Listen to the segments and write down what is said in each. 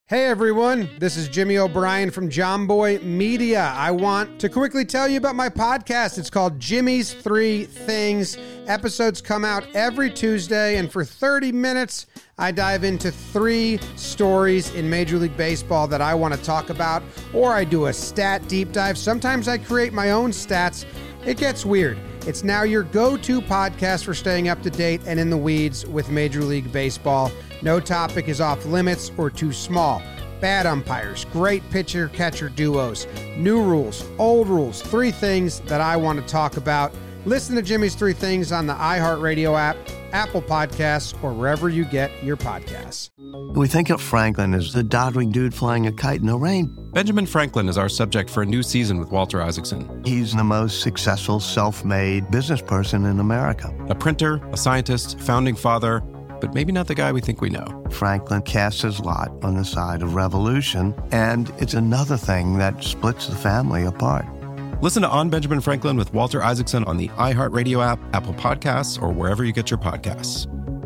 Hey everyone, this is Jimmy O'Brien from John Boy Media. I want to quickly tell you about my podcast. It's called Jimmy's 3 Things. Episodes come out every Tuesday, and for 30 minutes, I dive into 3 stories in Major League Baseball that I want to talk about, or I do a stat deep dive. Sometimes I create my own stats. It gets weird. It's now your go-to podcast for staying up to date and in the weeds with Major League Baseball. No topic is off limits or too small. Bad umpires, great pitcher-catcher duos, new rules, old rules, 3 things that I want to talk about. Listen to Jimmy's 3 Things on the iHeartRadio app, Apple Podcasts, or wherever you get your podcasts. We think of Franklin as the doddering dude flying a kite in the rain. Benjamin Franklin is our subject for a new season with Walter Isaacson. He's the most successful self-made business person in America. A printer, a scientist, founding father, but maybe not the guy we think we know. Franklin casts his lot on the side of revolution, and it's another thing that splits the family apart. Listen to On Benjamin Franklin with Walter Isaacson on the iHeartRadio app, Apple Podcasts, or wherever you get your podcasts.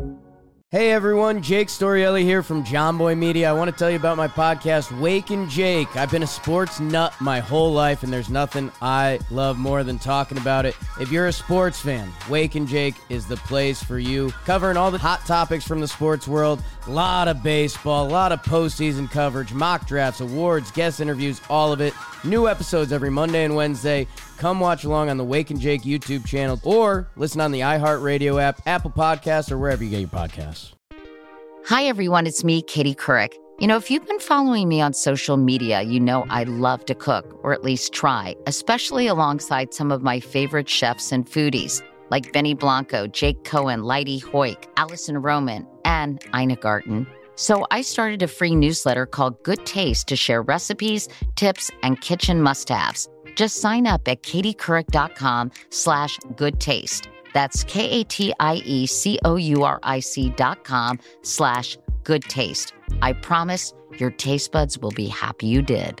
Hey everyone, Jake Storielli here from John Boy Media. I want to tell you about my podcast, Wake and Jake. I've been a sports nut my whole life, and there's nothing I love more than talking about it. If you're a sports fan, Wake and Jake is the place for you. Covering all the hot topics from the sports world, a lot of baseball, a lot of postseason coverage, mock drafts, awards, guest interviews, all of it. New episodes every Monday and Wednesday. Come watch along on the Wake and Jake YouTube channel or listen on the iHeartRadio app, Apple Podcasts, or wherever you get your podcasts. Hi, everyone. It's me, Katie Couric. You know, if you've been following me on social media, you know I love to cook, or at least try, especially alongside some of my favorite chefs and foodies, like Benny Blanco, Jake Cohen, Leidy Hoyk, Allison Roman, and Ina Garten. So I started a free newsletter called Good Taste to share recipes, tips, and kitchen must-haves. Just sign up at katiecouric.com/goodtaste. That's KATIECOURIC.com/goodtaste. I promise your taste buds will be happy you did.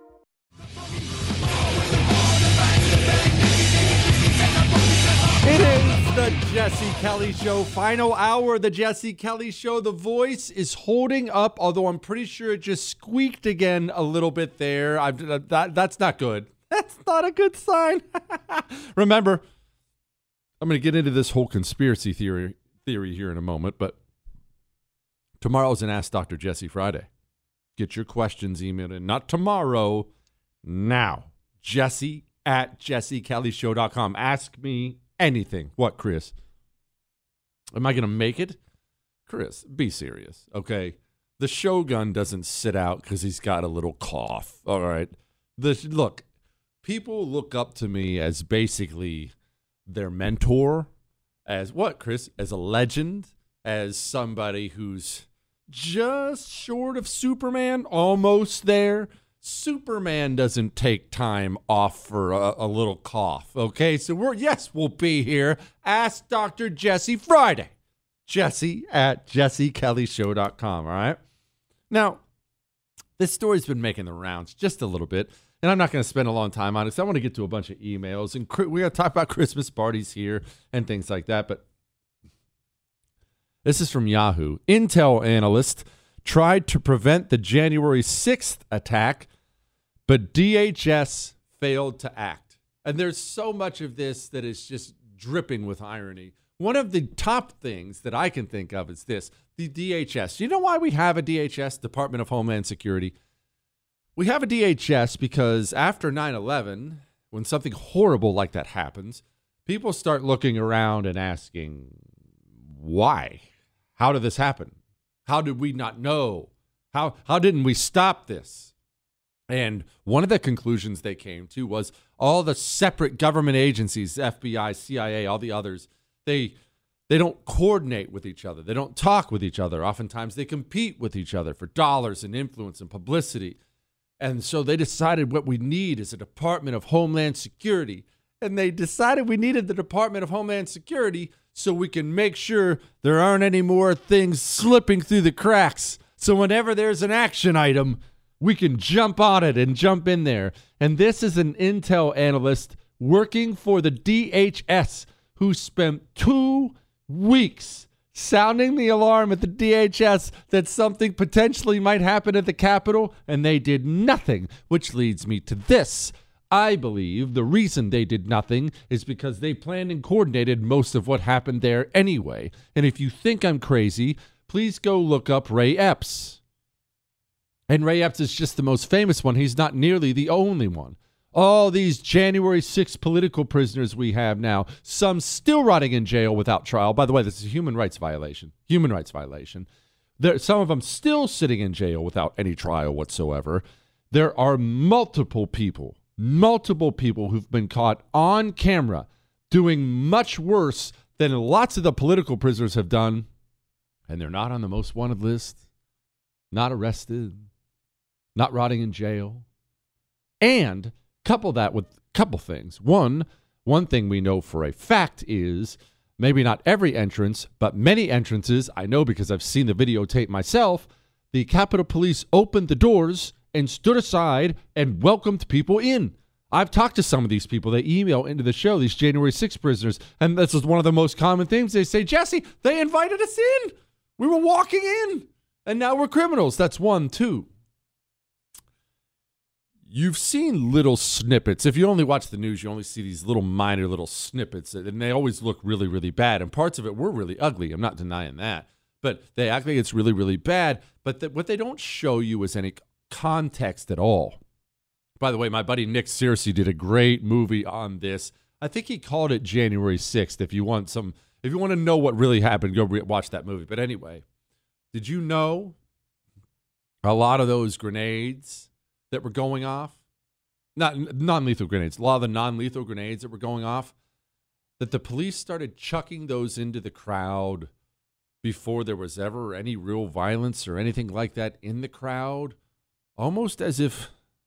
It is the Jesse Kelly Show, final hour of the Jesse Kelly Show. The voice is holding up, although I'm pretty sure it just squeaked again a little bit there. That's not good. That's not a good sign. Remember, I'm going to get into this whole conspiracy theory here in a moment, but tomorrow's an Ask Dr. Jesse Friday. Get your questions emailed in. Not tomorrow, now. Jesse@jessekellyshow.com. Ask me anything. What, Chris? Am I going to make it? Chris, be serious, okay? The Shogun doesn't sit out because he's got a little cough, all right? Look, people look up to me as basically their mentor, as what, Chris? As a legend, as somebody who's just short of Superman, almost there. Superman doesn't take time off for a little cough, okay? So we'll be here. Ask Dr. Jesse Friday. Jesse@jessekellyshow.com, all right? Now, this story's been making the rounds just a little bit, and I'm not going to spend a long time on it, so I want to get to a bunch of emails, and we're going to talk about Christmas parties here and things like that, but this is from Yahoo. Intel analyst tried to prevent the January 6th attack, but DHS failed to act. And there's so much of this that is just dripping with irony. One of the top things that I can think of is this, the DHS. You know why we have a DHS, Department of Homeland Security? We have a DHS because after 9/11, when something horrible like that happens, people start looking around and asking, why? How did this happen? How did we not know? How didn't we stop this? And one of the conclusions they came to was all the separate government agencies, FBI, CIA, all the others, they don't coordinate with each other. They don't talk with each other. Oftentimes they compete with each other for dollars and influence and publicity. And so they decided what we need is a Department of Homeland Security. And they decided we needed the Department of Homeland Security so we can make sure there aren't any more things slipping through the cracks. So whenever there's an action item, we can jump on it and jump in there. And this is an Intel analyst working for the DHS who spent 2 weeks sounding the alarm at the DHS that something potentially might happen at the Capitol, and they did nothing, which leads me to this. I believe the reason they did nothing is because they planned and coordinated most of what happened there anyway. And if you think I'm crazy, please go look up Ray Epps. And Ray Epps is just the most famous one. He's not nearly the only one. All these January 6th political prisoners we have now, some still rotting in jail without trial. By the way, this is a human rights violation. Human rights violation. Some of them still sitting in jail without any trial whatsoever. There are multiple people who've been caught on camera doing much worse than lots of the political prisoners have done, and they're not on the most wanted list, not arrested, not rotting in jail. And couple that with a couple things. One thing we know for a fact is maybe not every entrance, but many entrances, I know because I've seen the videotape myself, the Capitol Police opened the doors and stood aside and welcomed people in. I've talked to some of these people. They email into the show, these January 6th prisoners, and this is one of the most common things. They say, Jesse, they invited us in. We were walking in, and now we're criminals. That's one. Two, you've seen little snippets. If you only watch the news, you only see these little minor little snippets, and they always look really, really bad, and parts of it were really ugly. I'm not denying that, but they act like it's really, really bad, but what they don't show you is any context at all. By the way, my buddy Nick Searcy did a great movie on this. I think he called it January 6th. If you want to know what really happened, go watch that movie. But anyway, did you know a lot of those grenades that were going off, not non-lethal grenades, a lot of the non-lethal grenades that were going off, that the police started chucking those into the crowd before there was ever any real violence or anything like that in the crowd, almost as if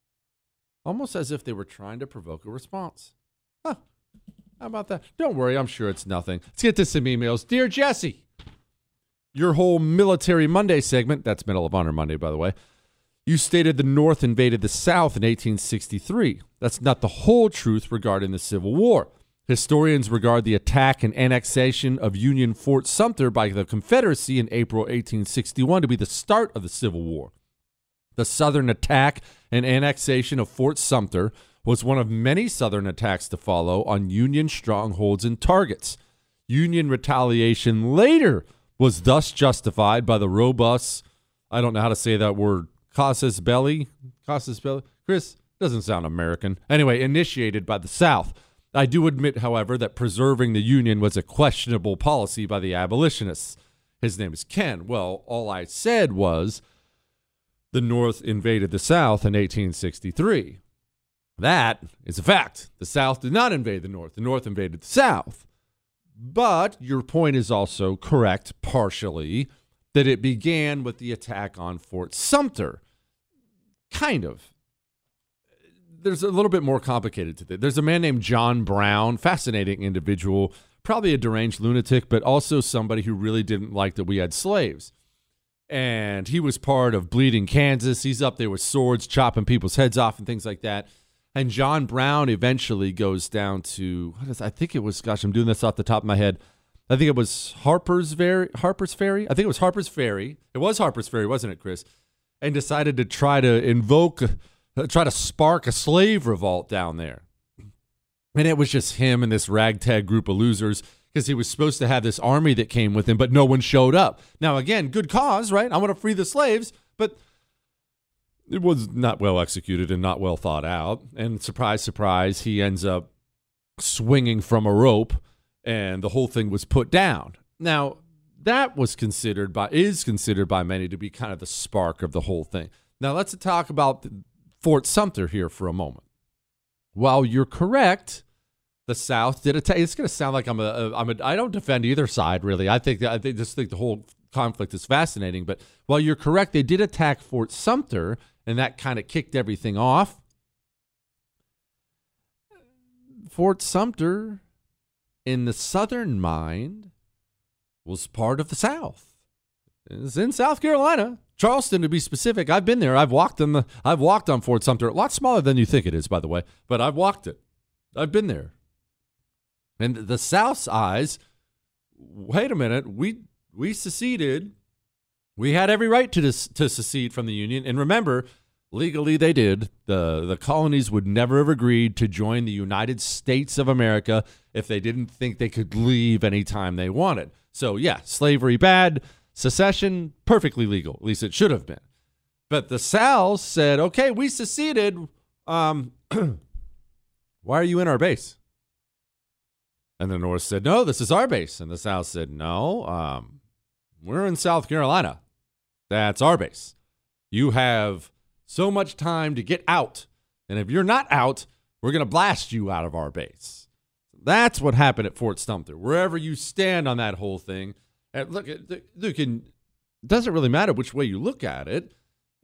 they were trying to provoke a response. Huh. How about that? Don't worry, I'm sure it's nothing. Let's get to some emails. Dear Jesse, your whole Military Monday segment, that's Medal of Honor Monday, by the way, you stated the North invaded the South in 1863. That's not the whole truth regarding the Civil War. Historians regard the attack and annexation of Union Fort Sumter by the Confederacy in April 1861 to be the start of the Civil War. The Southern attack and annexation of Fort Sumter was one of many Southern attacks to follow on Union strongholds and targets. Union retaliation later was thus justified by the robust, I don't know how to say that word, casus belli? Chris, doesn't sound American. Anyway, initiated by the South. I do admit, however, that preserving the Union was a questionable policy by the abolitionists. His name is Ken. Well, all I said was the North invaded the South in 1863. That is a fact. The South did not invade the North. The North invaded the South. But your point is also correct, partially, that it began with the attack on Fort Sumter. Kind of. There's a little bit more complicated to this. There's a man named John Brown, fascinating individual, probably a deranged lunatic, but also somebody who really didn't like that we had slaves. And he was part of Bleeding Kansas. He's up there with swords, chopping people's heads off and things like that. And John Brown eventually goes down to, I think it was, gosh, I'm doing this off the top of my head. I think it was Harper's Ferry. I think it was Harper's Ferry. It was Harper's Ferry, wasn't it, Chris? And decided to try to spark a slave revolt down there. And it was just him and this ragtag group of losers because he was supposed to have this army that came with him, but no one showed up. Now, again, good cause, right? I want to free the slaves, but it was not well executed and not well thought out. And surprise, surprise, he ends up swinging from a rope, and the whole thing was put down. Now, that is considered by many to be kind of the spark of the whole thing. Now, let's talk about Fort Sumter here for a moment. While you're correct, the South did attack. It's going to sound like I don't defend either side, really. I just think the whole conflict is fascinating. But while you're correct, they did attack Fort Sumter, and that kind of kicked everything off. Fort Sumter, in the Southern mind, was part of the South. It's in South Carolina, Charleston to be specific. I've been there. I've walked on Fort Sumter. A lot smaller than you think it is, by the way, but I've walked it. I've been there. And the South's eyes, wait a minute, we we seceded. We had every right to secede from the Union. And remember, legally they did. The colonies would never have agreed to join the United States of America if they didn't think they could leave anytime they wanted. So, yeah, slavery bad, secession perfectly legal. At least it should have been. But the South said, okay, we seceded. Why are you in our base? And the North said, no, this is our base. And the South said, no, we're in South Carolina. That's our base. You have so much time to get out. And if you're not out, we're going to blast you out of our base. That's what happened at Fort Sumter. Wherever you stand on that whole thing, and look, it doesn't really matter which way you look at it.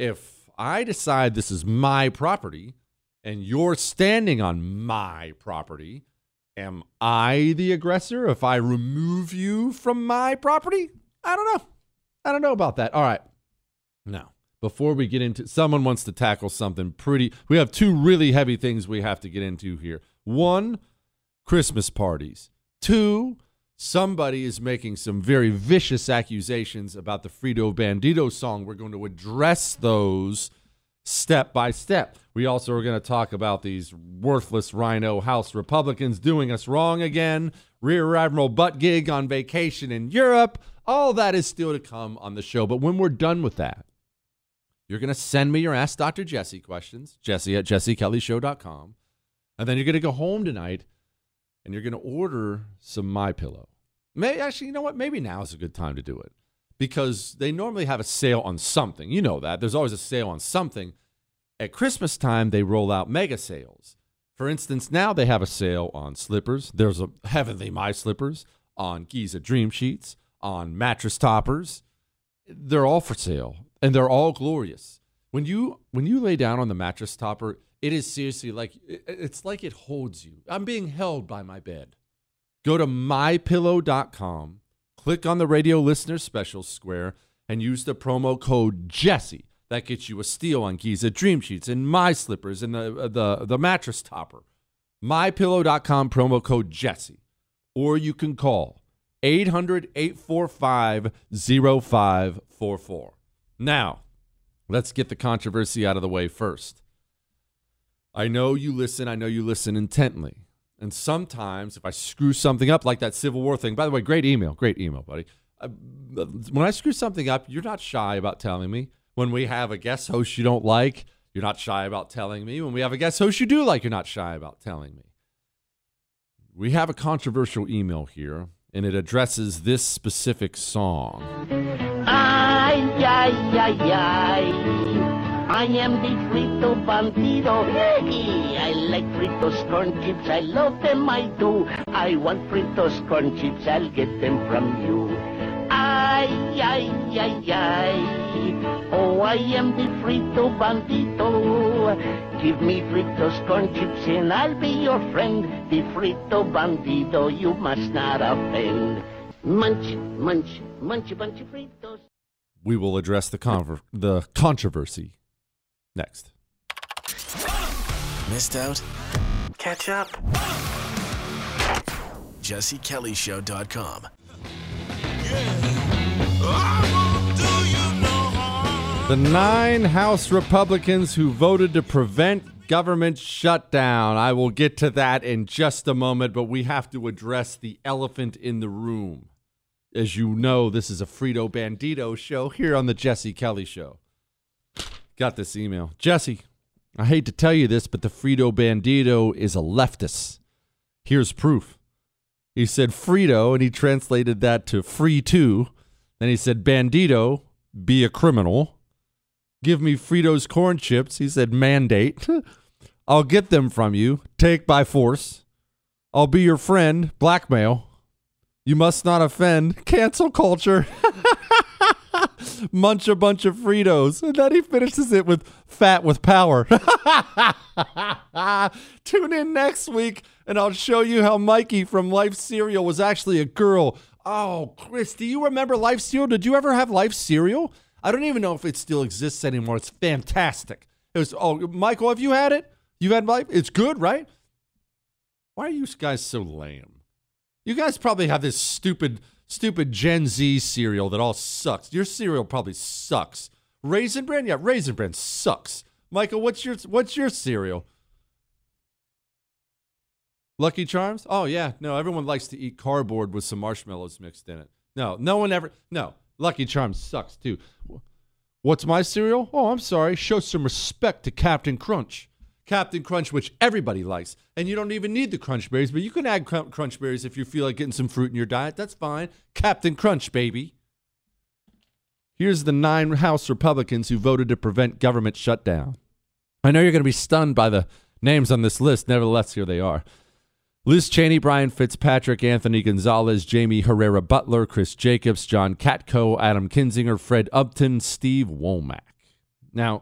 If I decide this is my property and you're standing on my property, am I the aggressor if I remove you from my property? I don't know. I don't know about that. All right. Now, before we get into, someone wants to tackle something we have two really heavy things we have to get into here. One, Christmas parties. Two, somebody is making some very vicious accusations about the Frito Bandito song. We're going to address those step by step. We also are going to talk about these worthless Rhino House Republicans doing us wrong again. Rear Admiral Buttgig on vacation in Europe. All that is still to come on the show. But when we're done with that, you're going to send me your Ask Dr. Jesse questions, Jesse@jessekellyshow.com. And then you're going to go home tonight and you're going to order some MyPillow. Actually, you know what? Maybe now is a good time to do it because they normally have a sale on something. You know that. There's always a sale on something. At Christmas time, they roll out mega sales. For instance, now they have a sale on slippers. There's a Heavenly My Slippers, on Giza Dream Sheets, on mattress toppers. They're all for sale, and they're all glorious. When you lay down on the mattress topper, it is seriously it's like it holds you. I'm being held by my bed. Go to mypillow.com, click on the radio listener special square, and use the promo code Jesse. That gets you a steal on Giza Dream Sheets and My Slippers and the mattress topper. MyPillow.com, promo code Jesse. Or you can call 800-845-0544. Now, let's get the controversy out of the way first. I know you listen intently. And sometimes if I screw something up like that Civil War thing, by the way, great email, buddy. When I screw something up, you're not shy about telling me. When we have a guest host you don't like, you're not shy about telling me. When we have a guest host you do like, you're not shy about telling me. We have a controversial email here, and it addresses this specific song. Ay, ay, ay, ay. I am the Frito Bandito. I like Fritos corn chips. I love them, I do. I want Fritos corn chips. I'll get them from you. Ay, ay, ay, ay. Oh, I am the Frito Bandito. Give me Fritos corn chips and I'll be your friend. The Frito Bandito, you must not offend. Munch, munch, munch a bunch of Fritos. We will address the controversy next. Missed out? Catch up. JesseKellyShow.com. The 9 House Republicans who voted to prevent government shutdown. I will get to that in just a moment, but we have to address the elephant in the room. As you know, this is a Frito Bandito show here on the Jesse Kelly Show. Got this email. Jesse, I hate to tell you this, but the Frito Bandito is a leftist. Here's proof. He said Frito, and he translated that to free too. Then he said Bandito, be a criminal. Give me Fritos corn chips. He said mandate. I'll get them from you. Take by force. I'll be your friend. Blackmail. You must not offend. Cancel culture. Munch a bunch of Fritos. And then he finishes it with fat with power. Tune in next week and I'll show you how Mikey from Life Cereal was actually a girl. Oh, Chris, do you remember Life Cereal? Did you ever have Life Cereal? I don't even know if it still exists anymore. It's fantastic. It was. Oh, Michael, have you had it? You had Life? It's good, right? Why are you guys so lame? You guys probably have this stupid stupid Gen Z cereal that all sucks. Your cereal probably sucks. Raisin Bran? Yeah, Raisin Bran sucks. Michael, what's your cereal? Lucky Charms? Oh, yeah. No, everyone likes to eat cardboard with some marshmallows mixed in it. No, Lucky Charms sucks, too. What's my cereal? Oh, I'm sorry. Show some respect to Captain Crunch. Captain Crunch, which everybody likes. And you don't even need the Crunch Berries, but you can add Crunch Berries if you feel like getting some fruit in your diet. That's fine. Captain Crunch, baby. Here's the 9 House Republicans who voted to prevent government shutdown. I know you're going to be stunned by the names on this list. Nevertheless, here they are. Liz Cheney, Brian Fitzpatrick, Anthony Gonzalez, Jamie Herrera Butler, Chris Jacobs, John Katko, Adam Kinzinger, Fred Upton, Steve Womack. Now,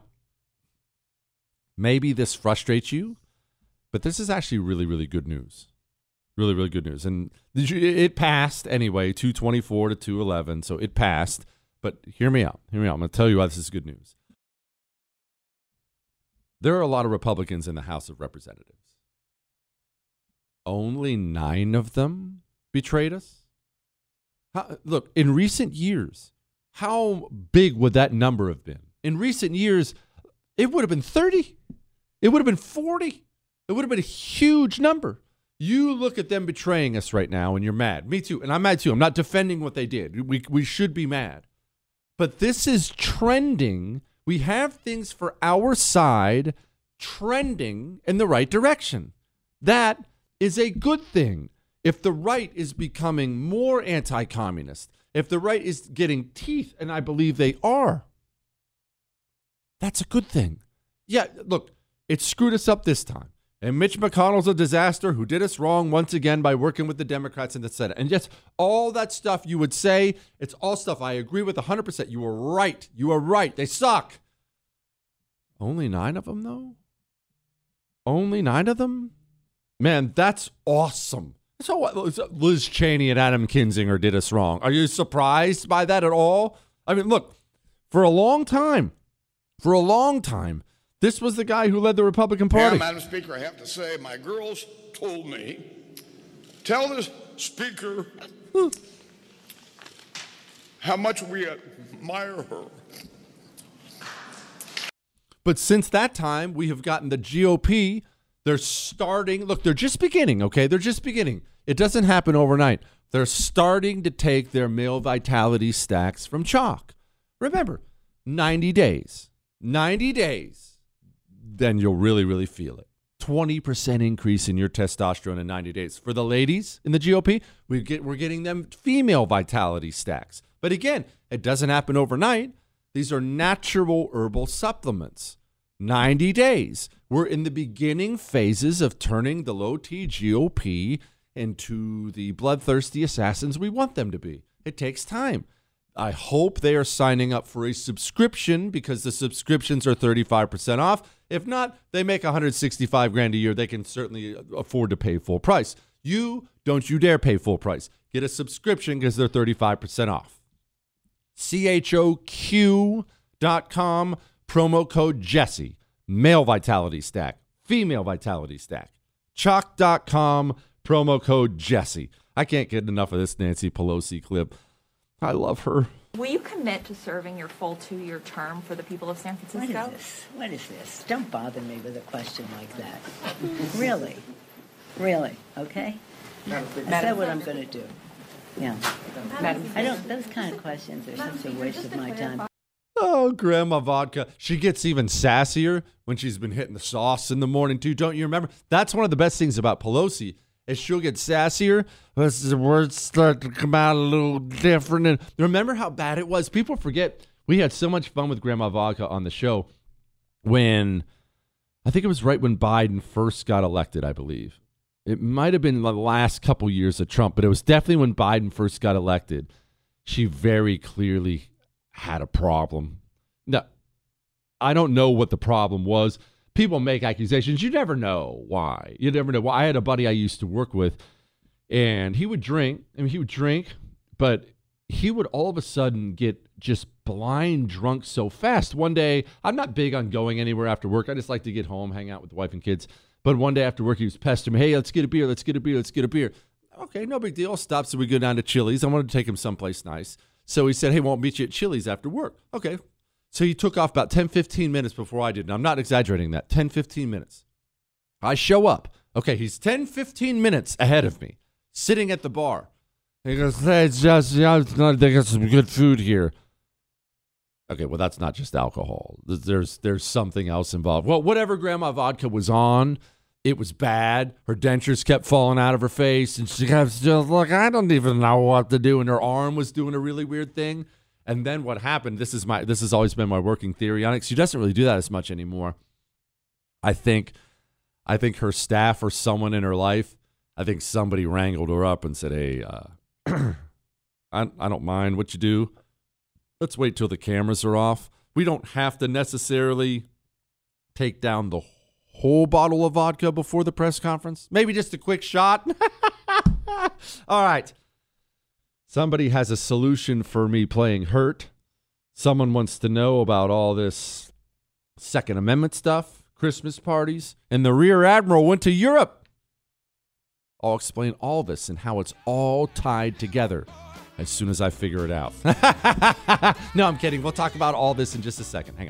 maybe this frustrates you, but this is actually really, really good news. Really, really good news. And it passed anyway, 224 to 211, so it passed. But hear me out. I'm going to tell you why this is good news. There are a lot of Republicans in the House of Representatives. Only 9 of them betrayed us? Look, in recent years, how big would that number have been? In recent years, it would have been 30. It would have been 40. It would have been a huge number. You look at them betraying us right now and you're mad. Me too. And I'm mad too. I'm not defending what they did. We should be mad. But this is trending. We have things for our side trending in the right direction. That is a good thing. If the right is becoming more anti-communist, if the right is getting teeth, and I believe they are, that's a good thing. Yeah, look, it screwed us up this time. And Mitch McConnell's a disaster who did us wrong once again by working with the Democrats in the Senate. And yes, all that stuff you would say, it's all stuff I agree with 100%. You were right. You were right. They suck. Only 9 of them, though? Only 9 of them? Man, that's awesome. So what? Liz Cheney and Adam Kinzinger did us wrong. Are you surprised by that at all? I mean, look, for a long time, this was the guy who led the Republican Party. Yeah, Madam Speaker, I have to say, my girls told me, tell the Speaker how much we admire her. But since that time, we have gotten the GOP. They're starting. Look, they're just beginning, okay? They're just beginning. It doesn't happen overnight. They're starting to take their male vitality stacks from chalk. Remember, 90 days. 90 days. Then you'll really, really feel it. 20% increase in your testosterone in 90 days. For the ladies in the GOP, we're getting them female vitality stacks. But again, it doesn't happen overnight. These are natural herbal supplements. 90 days. We're in the beginning phases of turning the low-T GOP into the bloodthirsty assassins we want them to be. It takes time. I hope they are signing up for a subscription because the subscriptions are 35% off. If not, they make $165,000 a year. They can certainly afford to pay full price. Don't you dare pay full price. Get a subscription because they're 35% off. CHOQ.com, promo code Jesse. Male vitality stack, female vitality stack. Chalk.com, promo code Jesse. I can't get enough of this Nancy Pelosi clip. I love her. Will you commit to serving your full 2-year term for the people of San Francisco? What is this? Don't bother me with a question like that. Really? Okay? I said what I'm going to do. Yeah. Those kind of questions are such a waste of my time. Oh, Grandma Vodka. She gets even sassier when she's been hitting the sauce in the morning, too. Don't you remember? That's one of the best things about Pelosi is she'll get sassier. The words start to come out a little different. And remember how bad it was? People forget. We had so much fun with Grandma Vodka on the show when, I think it was right when Biden first got elected, I believe. It might have been the last couple years of Trump, but it was definitely when Biden first got elected. She very clearly had a problem. Now, I don't know what the problem was. People make accusations. You never know why. You never know why. I had a buddy I used to work with, and he would drink. But he would all of a sudden get just blind drunk so fast. One day, I'm not big on going anywhere after work. I just like to get home, hang out with the wife and kids. But one day after work, he was pestering me, hey, let's get a beer. okay, no big deal. I'll stop. So we go down to Chili's. I wanted to take him someplace nice. So he said, hey, won't meet you at Chili's after work. Okay. So he took off about 10, 15 minutes before I did. And I'm not exaggerating that. 10, 15 minutes. I show up. Okay, he's 10, 15 minutes ahead of me, sitting at the bar. He goes, hey, they got some good food here. Okay, well, that's not just alcohol. There's something else involved. Well, whatever Grandma Vodka was on, it was bad. Her dentures kept falling out of her face, and she kept just like, I don't even know what to do. And her arm was doing a really weird thing. And then what happened? This has always been my working theory on it. She doesn't really do that as much anymore. I think her staff or someone in her life, I think somebody wrangled her up and said, hey, I don't mind what you do. Let's wait till the cameras are off. We don't have to necessarily take down the whole bottle of vodka before the press conference. Maybe just a quick shot. All right. Somebody has a solution for me playing hurt. Someone wants to know about all this Second Amendment stuff, Christmas parties, and the Rear Admiral went to Europe. I'll explain all this and how it's all tied together as soon as I figure it out. No, I'm kidding. We'll talk about all this in just a second. Hang on.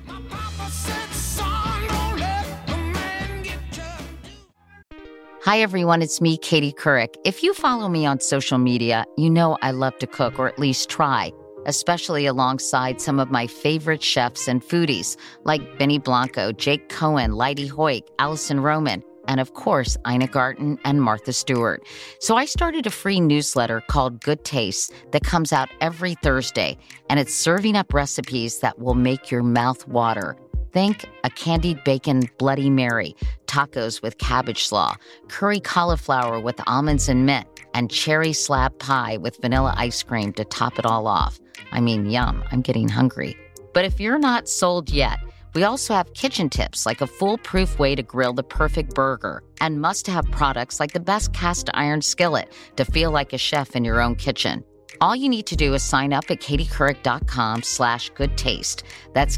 Hi, everyone. It's me, Katie Couric. If you follow me on social media, you know I love to cook, or at least try, especially alongside some of my favorite chefs and foodies like Benny Blanco, Jake Cohen, Leidy Hoyt, Allison Roman, and of course, Ina Garten and Martha Stewart. So I started a free newsletter called Good Taste that comes out every Thursday, and it's serving up recipes that will make your mouth water. Think a candied bacon Bloody Mary, tacos with cabbage slaw, curry cauliflower with almonds and mint, and cherry slab pie with vanilla ice cream to top it all off. I mean, yum, I'm getting hungry. But if you're not sold yet, we also have kitchen tips like a foolproof way to grill the perfect burger and must-have products like the best cast iron skillet to feel like a chef in your own kitchen. All you need to do is sign up at katiecouric.com/goodtaste. That's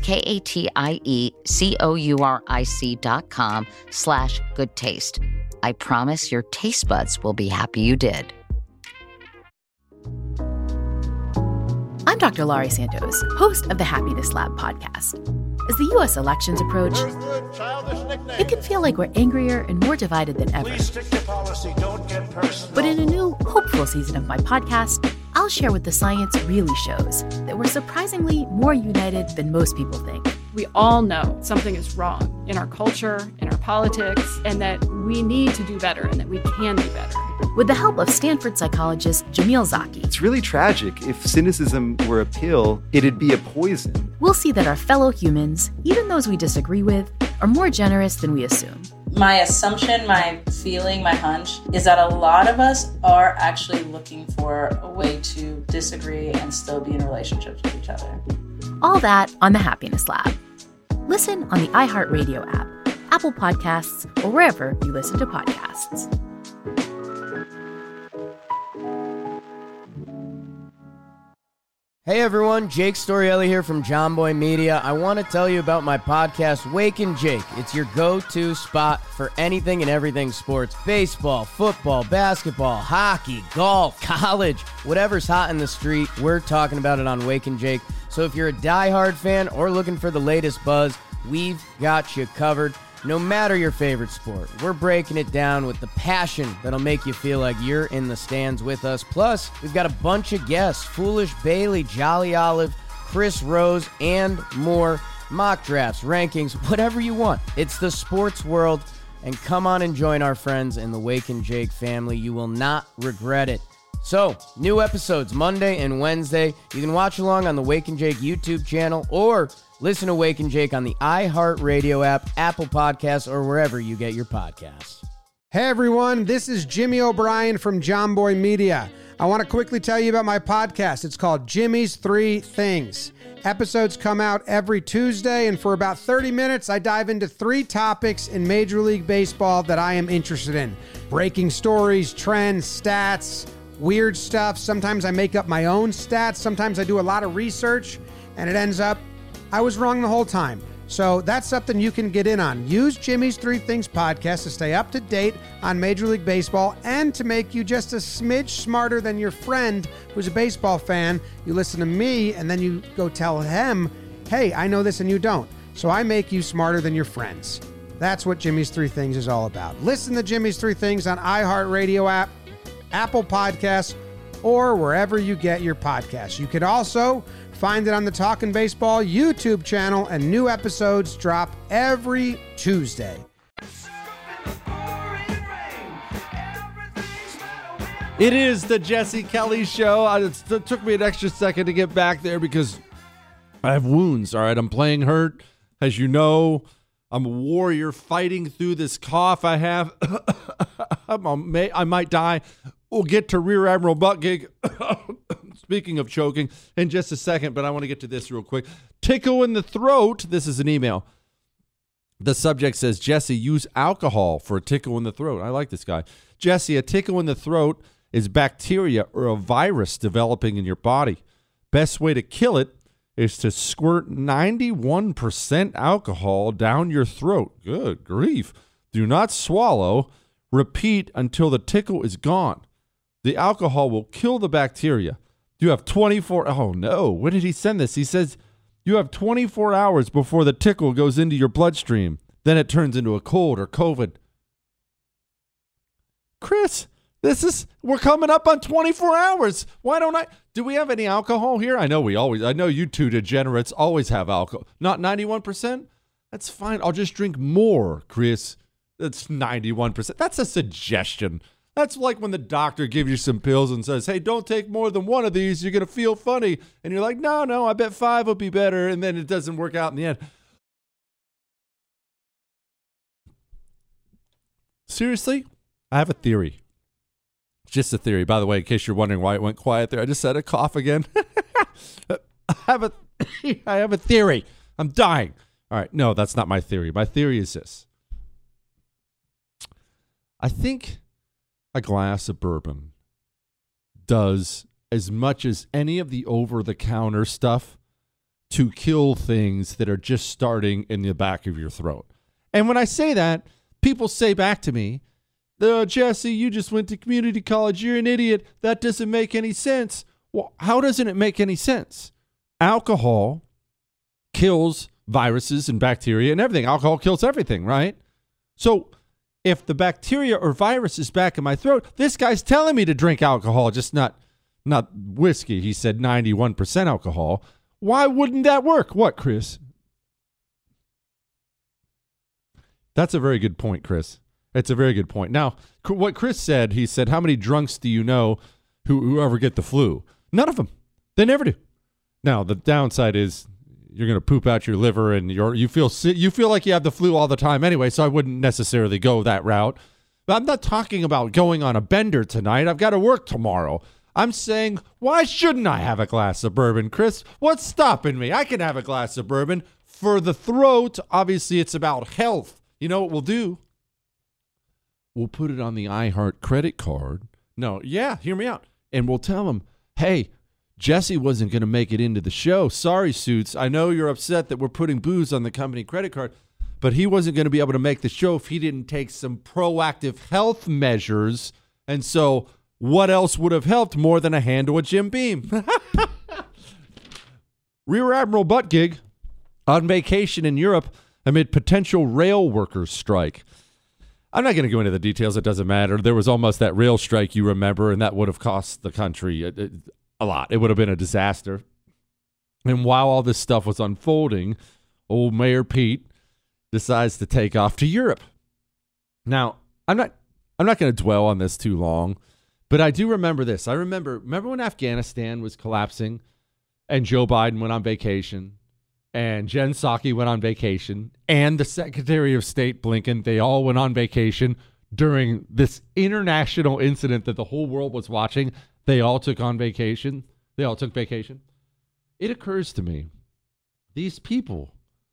KatieCouric.com/goodtaste. I promise your taste buds will be happy you did. I'm Dr. Laurie Santos, host of the Happiness Lab podcast. As the U.S. elections approach, it can feel like we're angrier and more divided than ever. But in a new, hopeful season of my podcast, I'll share what the science really shows, that we're surprisingly more united than most people think. We all know something is wrong in our culture, in our politics, and that we need to do better and that we can do better. With the help of Stanford psychologist Jamil Zaki. It's really tragic. If cynicism were a pill, it'd be a poison. We'll see that our fellow humans, even those we disagree with, are more generous than we assume. My assumption, my feeling, my hunch is that a lot of us are actually looking for a way to disagree and still be in relationships with each other. All that on the Happiness Lab. Listen on the iHeartRadio app, Apple Podcasts, or wherever you listen to podcasts. Hey everyone, Jake Storielli here from John Boy Media. I want to tell you about my podcast, Wake and Jake. It's your go-to spot for anything and everything sports. Baseball, football, basketball, hockey, golf, college, whatever's hot in the street, we're talking about it on Wake and Jake. So if you're a diehard fan or looking for the latest buzz, we've got you covered. No matter your favorite sport, we're breaking it down with the passion that'll make you feel like you're in the stands with us. Plus, we've got a bunch of guests, Foolish Bailey, Jolly Olive, Chris Rose, and more. Mock drafts, rankings, whatever you want. It's the sports world, and come on and join our friends in the Wake and Jake family. You will not regret it. So, new episodes Monday and Wednesday. You can watch along on the Wake and Jake YouTube channel or listen to Wake and Jake on the iHeartRadio app, Apple Podcasts, or wherever you get your podcasts. Hey everyone, this is Jimmy O'Brien from John Boy Media. I want to quickly tell you about my podcast. It's called Jimmy's 3 Things. Episodes come out every Tuesday, and for about 30 minutes, I dive into 3 topics in Major League Baseball that I am interested in. Breaking stories, trends, stats, weird stuff. Sometimes I make up my own stats. Sometimes I do a lot of research, and it ends up I was wrong the whole time. So that's something you can get in on. Use Jimmy's 3 Things podcast to stay up to date on Major League Baseball and to make you just a smidge smarter than your friend who's a baseball fan. You listen to me and then you go tell him, hey, I know this and you don't. So I make you smarter than your friends. That's what Jimmy's 3 Things is all about. Listen to Jimmy's 3 Things on iHeartRadio app, Apple Podcasts, or wherever you get your podcasts. You could also find it on the Talkin' Baseball YouTube channel, and new episodes drop every Tuesday. It is the Jesse Kelly Show. It took me an extra second to get back there because I have wounds, all right? I'm playing hurt. As you know, I'm a warrior fighting through this cough I have. I might die. We'll get to Rear Admiral Butt Gig. Speaking of choking, in just a second, but I want to get to this real quick. Tickle in the throat. This is an email. The subject says, Jesse, use alcohol for a tickle in the throat. I like this guy. Jesse, a tickle in the throat is bacteria or a virus developing in your body. Best way to kill it is to squirt 91% alcohol down your throat. Good grief. Do not swallow. Repeat until the tickle is gone. The alcohol will kill the bacteria. You have 24... Oh, no. When did he send this? He says you have 24 hours before the tickle goes into your bloodstream. Then it turns into a cold or COVID. Chris, we're coming up on 24 hours. Why don't I... Do we have any alcohol here? I know you two degenerates always have alcohol. Not 91%? That's fine. I'll just drink more, Chris. That's 91%. That's a suggestion. That's like when the doctor gives you some pills and says, hey, don't take more than one of these. You're going to feel funny. And you're like, no, I bet 5 will be better. And then it doesn't work out in the end. Seriously, I have a theory. Just a theory. By the way, in case you're wondering why it went quiet there, I just had a cough again. I have a theory. I'm dying. All right. No, that's not my theory. My theory is this. I think a glass of bourbon does as much as any of the over-the-counter stuff to kill things that are just starting in the back of your throat. And when I say that, people say back to me, Jesse, you just went to community college. You're an idiot. That doesn't make any sense. Well, how doesn't it make any sense? Alcohol kills viruses and bacteria and everything. Alcohol kills everything, right? So if the bacteria or virus is back in my throat, this guy's telling me to drink alcohol, just not whiskey. He said 91% alcohol. Why wouldn't that work? What, Chris? That's a very good point, Chris. It's a very good point. Now, what Chris said, he said, how many drunks do you know who ever get the flu? None of them. They never do. Now, the downside is you're going to poop out your liver and you feel like you have the flu all the time anyway, so I wouldn't necessarily go that route. But I'm not talking about going on a bender tonight. I've got to work tomorrow. I'm saying, why shouldn't I have a glass of bourbon, Chris? What's stopping me? I can have a glass of bourbon. For the throat, obviously it's about health. You know what we'll do? We'll put it on the iHeart credit card. No, yeah, hear me out. And we'll tell them, hey, Jesse wasn't going to make it into the show. Sorry, Suits. I know you're upset that we're putting booze on the company credit card, but he wasn't going to be able to make the show if he didn't take some proactive health measures. And so what else would have helped more than a handle of Jim Beam? Rear Admiral Butt Gig on vacation in Europe amid potential rail workers strike. I'm not going to go into the details. It doesn't matter. There was almost that rail strike, you remember, and that would have cost the country a lot. It would have been a disaster. And while all this stuff was unfolding, old Mayor Pete decides to take off to Europe. Now, I'm not going to dwell on this too long, but I do remember this. Remember when Afghanistan was collapsing and Joe Biden went on vacation and Jen Psaki went on vacation and the Secretary of State Blinken, they all went on vacation during this international incident that the whole world was watching. They all took vacation. It occurs to me, these people,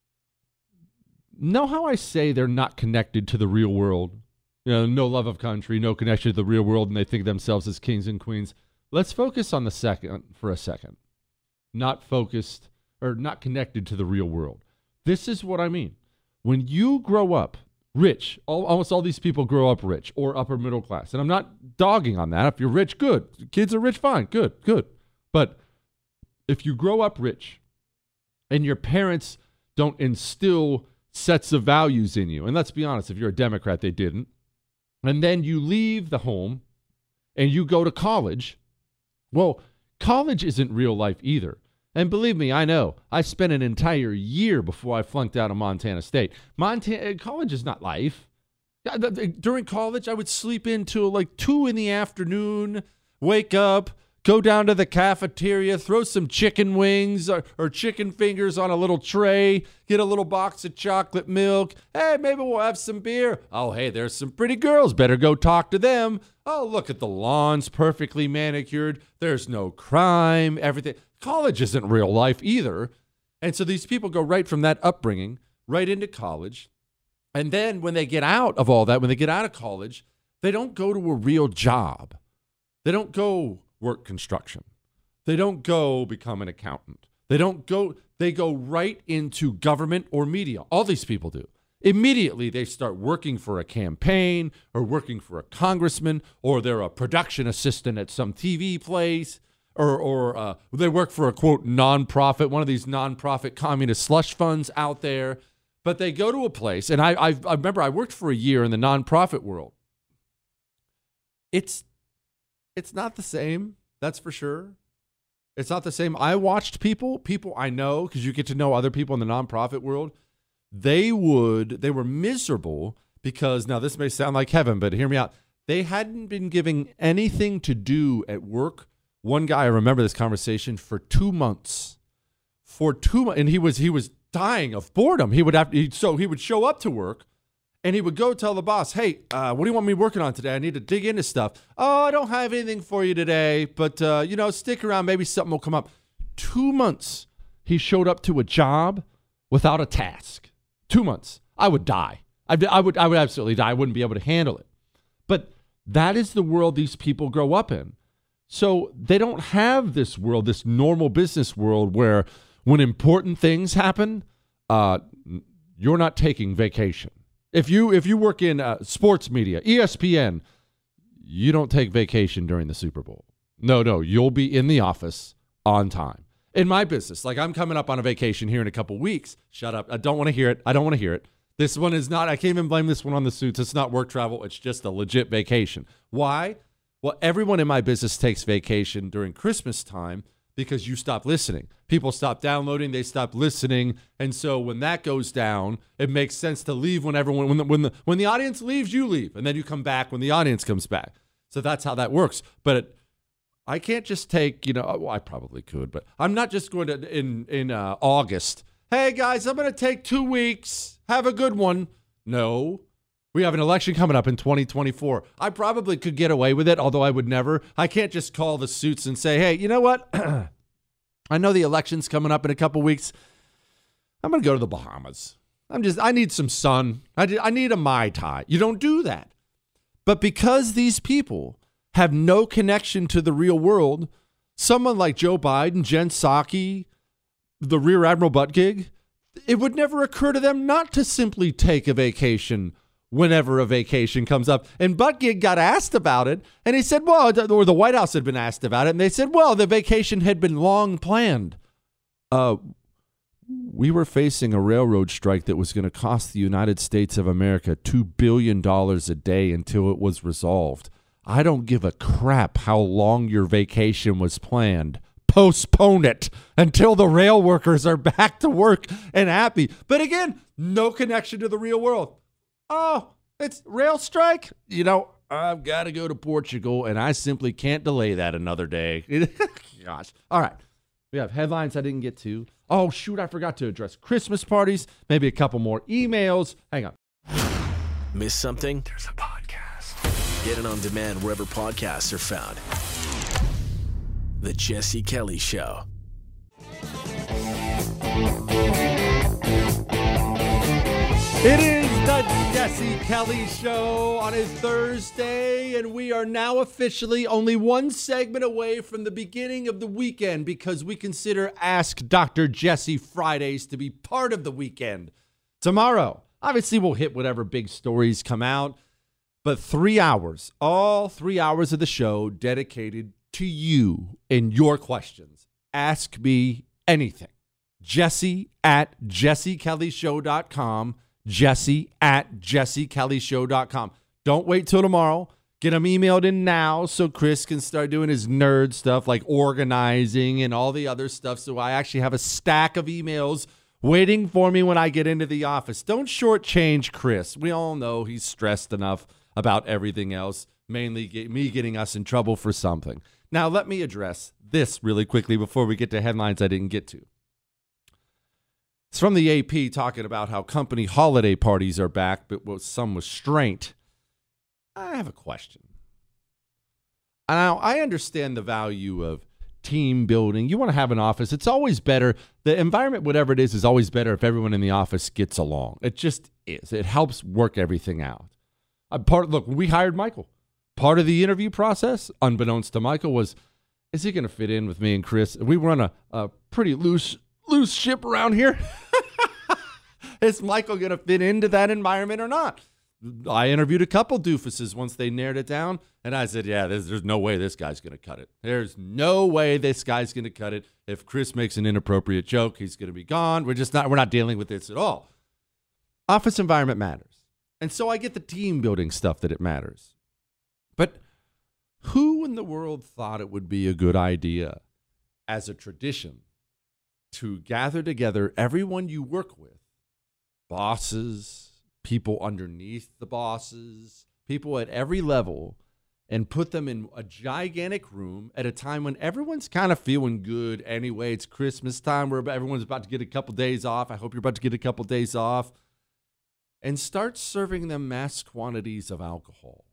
know how I say they're not connected to the real world? You know, no love of country, no connection to the real world, and they think of themselves as kings and queens. Let's focus on the second for a second. Not focused or not connected to the real world. This is what I mean. When you grow up rich, almost all these people grow up rich or upper middle class. And I'm not dogging on that. If you're rich, good. Kids are rich, fine, good. But if you grow up rich and your parents don't instill sets of values in you, and let's be honest, if you're a Democrat, they didn't, and then you leave the home and you go to college, well, college isn't real life either. And believe me, I know. I spent an entire year before I flunked out of Montana State. College is not life. During college, I would sleep in till like 2 in the afternoon, wake up, go down to the cafeteria, throw some chicken wings or chicken fingers on a little tray, get a little box of chocolate milk. Hey, maybe we'll have some beer. Oh, hey, there's some pretty girls. Better go talk to them. Oh, look at the lawns, perfectly manicured. There's no crime, everything. College isn't real life either. And so these people go right from that upbringing right into college. And then when they get out of all that, when they get out of college, they don't go to a real job. They don't go work construction. They don't go become an accountant. They go right into government or media. All these people do. Immediately, they start working for a campaign or working for a congressman, or they're a production assistant at some TV place, or they work for a, quote, nonprofit, one of these nonprofit communist slush funds out there. But they go to a place, and I remember I worked for a year in the nonprofit world. It's not the same, that's for sure. It's not the same. I watched people I know, because you get to know other people in the nonprofit world. They were miserable because, now this may sound like heaven, but hear me out. They hadn't been given anything to do at work. One guy, I remember this conversation, for 2 months. And he was dying of boredom. He would show up to work and he would go tell the boss, hey, what do you want me working on today? I need to dig into stuff. Oh, I don't have anything for you today, but, stick around. Maybe something will come up. 2 months he showed up to a job without a task. 2 months. I would die. I would absolutely die. I wouldn't be able to handle it. But that is the world these people grow up in. So they don't have this world, this normal business world where when important things happen, you're not taking vacation. If you work in sports media, ESPN, you don't take vacation during the Super Bowl. No, you'll be in the office on time. In my business, like I'm coming up on a vacation here in a couple weeks. Shut up. I don't want to hear it. This one is not, I can't even blame this one on the suits. It's not work travel. It's just a legit vacation. Why? Well, everyone in my business takes vacation during Christmas time because you stop listening. People stop downloading, they stop listening. And so when that goes down, it makes sense to leave when the audience leaves, you leave. And then you come back when the audience comes back. So that's how that works. But I can't just take, well, I probably could, but I'm not just going to, in August, hey guys, I'm going to take 2 weeks. Have a good one. No. We have an election coming up in 2024. I probably could get away with it, although I would never. I can't just call the suits and say, hey, you know what? I know the election's coming up in a couple weeks. I'm going to go to the Bahamas. I need some sun. I need a Mai Tai. You don't do that. But because these people have no connection to the real world, someone like Joe Biden, Jen Psaki, the Rear Admiral Buttigieg, it would never occur to them not to simply take a vacation whenever a vacation comes up. And Buttigieg got asked about it, and he said, well, or the White House had been asked about it, and they said, well, the vacation had been long planned. We were facing a railroad strike that was going to cost the United States of America $2 billion a day until it was resolved. I don't give a crap how long your vacation was planned. Postpone it until the rail workers are back to work and happy. But again, no connection to the real world. Oh, it's rail strike? I've got to go to Portugal, and I simply can't delay that another day. Gosh. All right. We have headlines I didn't get to. Oh, shoot, I forgot to address Christmas parties. Maybe a couple more emails. Hang on. Miss something? There's a podcast. Get it on demand wherever podcasts are found. The Jesse Kelly Show. It is The Jesse Kelly Show on a Thursday, and we are now officially only one segment away from the beginning of the weekend because we consider Ask Dr. Jesse Fridays to be part of the weekend. Tomorrow, obviously, we'll hit whatever big stories come out, but 3 hours, all 3 hours of the show dedicated to you and your questions. Ask me anything. Jesse at jessekellyshow.com. Jesse at jessekellyshow.com. Don't wait till tomorrow. Get them emailed in now so Chris can start doing his nerd stuff like organizing and all the other stuff. So I actually have a stack of emails waiting for me when I get into the office. Don't shortchange Chris. We all know he's stressed enough about everything else, mainly me getting us in trouble for something. Now, let me address this really quickly before we get to headlines I didn't get to. It's from the AP talking about how company holiday parties are back, but with some restraint. I have a question. Now, I understand the value of team building. You want to have an office. It's always better. The environment, whatever it is always better if everyone in the office gets along. It just is. It helps work everything out. Look, when we hired Michael, part of the interview process, unbeknownst to Michael, was, is he going to fit in with me and Chris? We run a pretty loose ship around here. Is Michael going to fit into that environment or not? I interviewed a couple doofuses once they narrowed it down, and I said, yeah, there's no way this guy's going to cut it. There's no way this guy's going to cut it. If Chris makes an inappropriate joke, he's going to be gone. We're not dealing with this at all. Office environment matters. And so I get the team building stuff that it matters. But who in the world thought it would be a good idea as a tradition to gather together everyone you work with, bosses, people underneath the bosses, people at every level, and put them in a gigantic room at a time when everyone's kind of feeling good anyway. It's Christmas time where everyone's about to get a couple days off. I hope you're about to get a couple days off. And start serving them mass quantities of alcohol.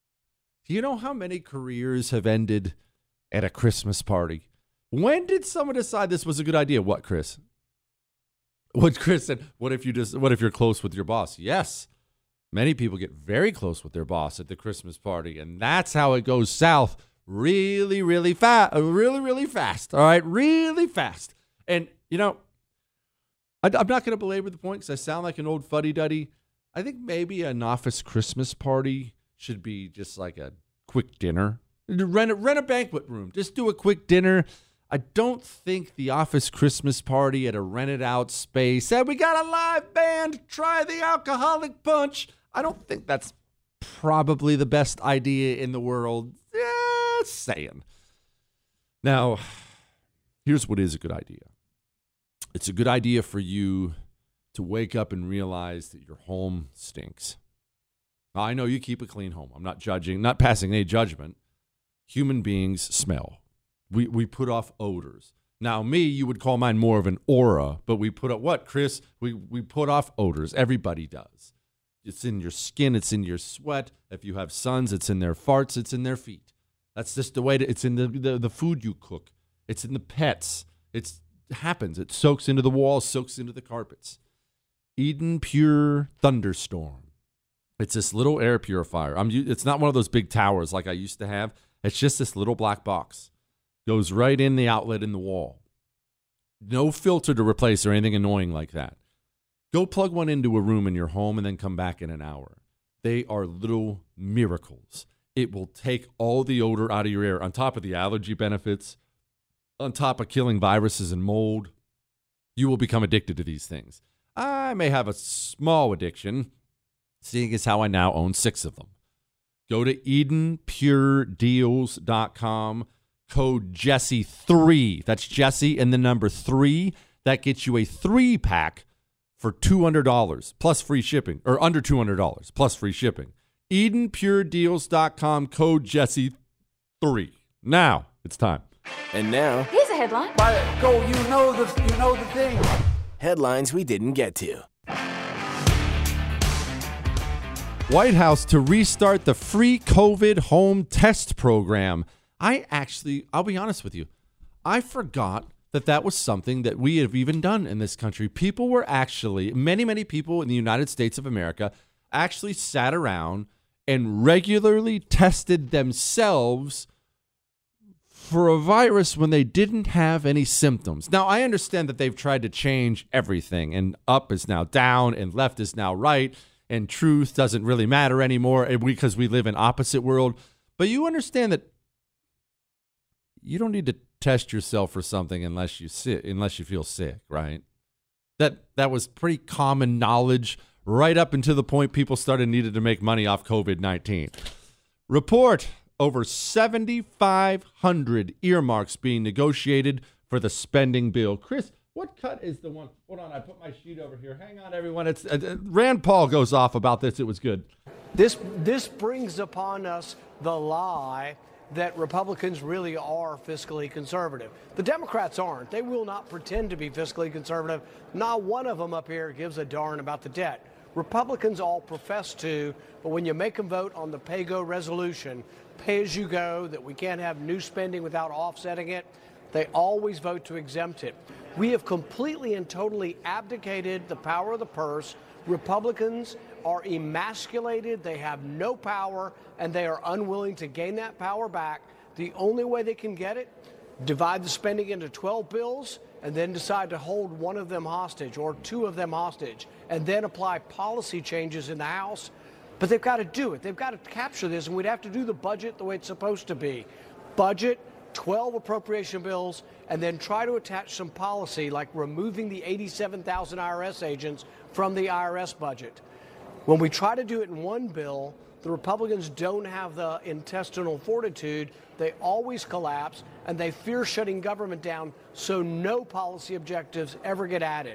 Do you know how many careers have ended at a Christmas party? When did someone decide this was a good idea? What, Chris? What Chris said, what if you're close with your boss? Yes. Many people get very close with their boss at the Christmas party, and that's how it goes south really, really fast. Really fast. All right? Really fast. And, you know, I'm not going to belabor the point because I sound like an old fuddy-duddy. I think maybe an office Christmas party should be just like a quick dinner. Rent a banquet room. Just do a quick dinner. I don't think the office Christmas party at a rented out space said, we got a live band, try the alcoholic punch. I don't think that's probably the best idea in the world. Just saying. Now, here's what is a good idea. It's a good idea for you to wake up and realize that your home stinks. Now, I know you keep a clean home. I'm not judging, not passing any judgment. Human beings smell. We put off odors. Now, me, you would call mine more of an aura, but we put up what, Chris? We put off odors. Everybody does. It's in your skin. It's in your sweat. If you have sons, it's in their farts. It's in their feet. That's just the way it's in the food you cook. It's in the pets. It happens. It soaks into the walls, soaks into the carpets. Eden Pure Thunderstorm. It's this little air purifier. It's not one of those big towers like I used to have. It's just this little black box. Goes right in the outlet in the wall. No filter to replace or anything annoying like that. Go plug one into a room in your home and then come back in an hour. They are little miracles. It will take all the odor out of your air on top of the allergy benefits, on top of killing viruses and mold. You will become addicted to these things. I may have a small addiction, seeing as how I now own 6 of them. Go to EdenPureDeals.com. Code Jesse3. That's Jesse and the number 3. That gets you a 3-pack for $200 plus free shipping, or under $200 plus free shipping. EdenPureDeals.com. Code Jesse3. Now it's time. And now, here's a headline. Go, you know the thing. Headlines we didn't get to. White House to restart the free COVID home test program. I'll be honest with you, I forgot that was something that we have even done in this country. People were actually, many people in the United States of America actually sat around and regularly tested themselves for a virus when they didn't have any symptoms. Now, I understand that they've tried to change everything, and up is now down, and left is now right, and truth doesn't really matter anymore because we live in opposite world. But you understand that you don't need to test yourself for something unless you feel sick, right? That was pretty common knowledge right up until the point people needed to make money off COVID-19. Report over 7,500 earmarks being negotiated for the spending bill. Chris, what cut is the one? Hold on, I put my sheet over here. Hang on, everyone. It's Rand Paul goes off about this. It was good. This brings upon us the lie that Republicans really are fiscally conservative. The Democrats aren't. They will not pretend to be fiscally conservative. Not one of them up here gives a darn about the debt. Republicans all profess to, but when you make them vote on the pay-go resolution, pay-as-you-go, that we can't have new spending without offsetting it, they always vote to exempt it. We have completely and totally abdicated the power of the purse. Republicans are emasculated, they have no power, and they are unwilling to gain that power back. The only way they can get it, divide the spending into 12 bills, and then decide to hold one of them hostage or two of them hostage, and then apply policy changes in the House. But they've got to do it. They've got to capture this, and we'd have to do the budget the way it's supposed to be. Budget, 12 appropriation bills, and then try to attach some policy like removing the 87,000 IRS agents from the IRS budget. When we try to do it in one bill, the Republicans don't have the intestinal fortitude. They always collapse, and they fear shutting government down, so no policy objectives ever get added.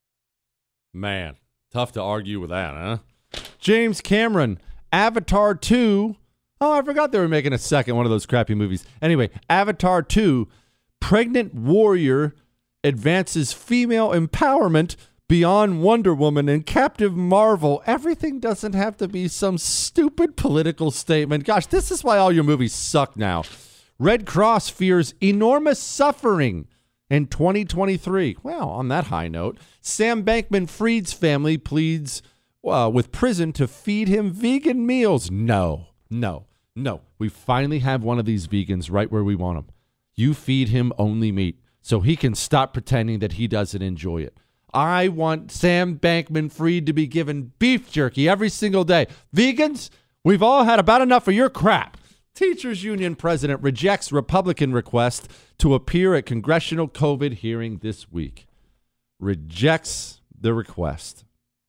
Man, tough to argue with that, huh? James Cameron, Avatar 2. Oh, I forgot they were making a second one of those crappy movies. Anyway, Avatar 2, pregnant warrior advances female empowerment beyond Wonder Woman and Captain Marvel. Everything doesn't have to be some stupid political statement. Gosh, this is why all your movies suck now. Red Cross fears enormous suffering in 2023. Well, on that high note, Sam Bankman-Fried's family pleads with prison to feed him vegan meals. No. We finally have one of these vegans right where we want him. You feed him only meat so he can stop pretending that he doesn't enjoy it. I want Sam Bankman-Fried to be given beef jerky every single day. Vegans, we've all had about enough of your crap. Teachers Union president rejects Republican request to appear at congressional COVID hearing this week. Rejects the request.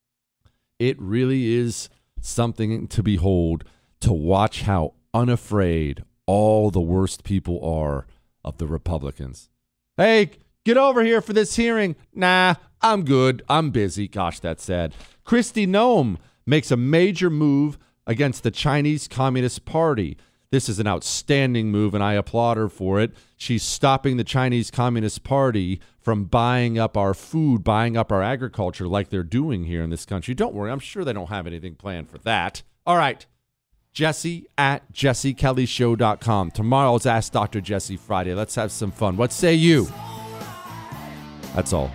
It really is something to behold, to watch how unafraid all the worst people are of the Republicans. Hey, get over here for this hearing. Nah, I'm good. I'm busy. Gosh, that's sad. Kristi Noem makes a major move against the Chinese Communist Party. This is an outstanding move, and I applaud her for it. She's stopping the Chinese Communist Party from buying up our food, buying up our agriculture like they're doing here in this country. Don't worry. I'm sure they don't have anything planned for that. All right. Jesse at jessekellyshow.com. Tomorrow's Ask Dr. Jesse Friday. Let's have some fun. What say you? That's all.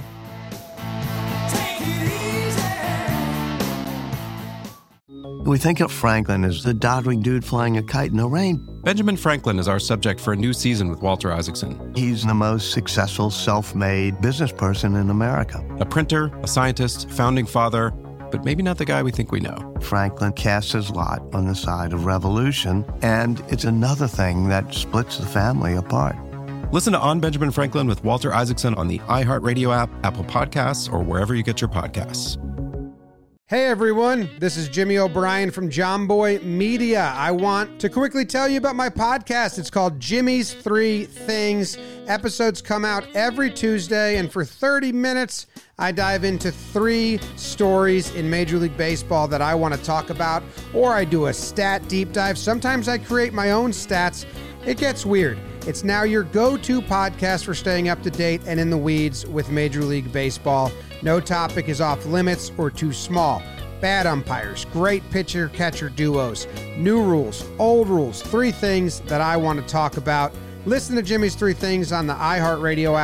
We think of Franklin as the doddering dude flying a kite in the rain. Benjamin Franklin is our subject for a new season with Walter Isaacson. He's the most successful self-made business person in America. A printer, a scientist, founding father, but maybe not the guy we think we know. Franklin casts his lot on the side of revolution, and it's another thing that splits the family apart. Listen to On Benjamin Franklin with Walter Isaacson on the iHeartRadio app, Apple Podcasts, or wherever you get your podcasts. Hey everyone, this is Jimmy O'Brien from John Boy Media. I want to quickly tell you about my podcast. It's called Jimmy's 3 Things. Episodes come out every Tuesday, and for 30 minutes, I dive into 3 stories in Major League Baseball that I want to talk about, or I do a stat deep dive. Sometimes I create my own stats. It gets weird. It's now your go-to podcast for staying up to date and in the weeds with Major League Baseball. No topic is off limits or too small. Bad umpires, great pitcher-catcher duos, new rules, old rules, 3 things that I want to talk about. Listen to Jimmy's 3 Things on the iHeartRadio app,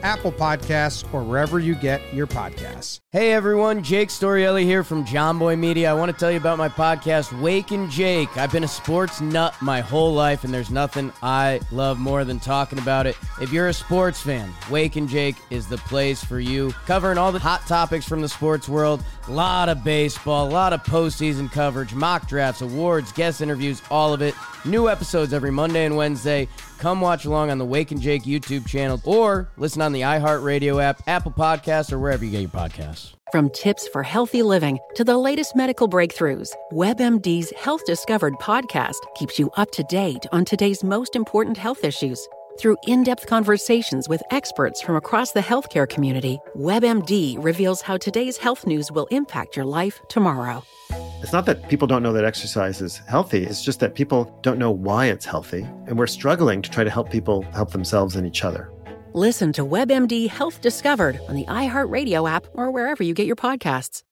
Apple Podcasts, or wherever you get your podcasts. Hey everyone, Jake Storielli here from John Boy Media. I want to tell you about my podcast, Wake and Jake. I've been a sports nut my whole life, and there's nothing I love more than talking about it. If you're a sports fan, Wake and Jake is the place for you. Covering all the hot topics from the sports world, a lot of baseball, a lot of postseason coverage, mock drafts, awards, guest interviews, all of it. New episodes every Monday and Wednesday. Come watch along on the Wake and Jake YouTube channel or listen on the iHeartRadio app, Apple Podcasts, or wherever you get your podcasts. From tips for healthy living to the latest medical breakthroughs, WebMD's Health Discovered podcast keeps you up to date on today's most important health issues. Through in-depth conversations with experts from across the healthcare community, WebMD reveals how today's health news will impact your life tomorrow. It's not that people don't know that exercise is healthy. It's just that people don't know why it's healthy. And we're struggling to try to help people help themselves and each other. Listen to WebMD Health Discovered on the iHeartRadio app or wherever you get your podcasts.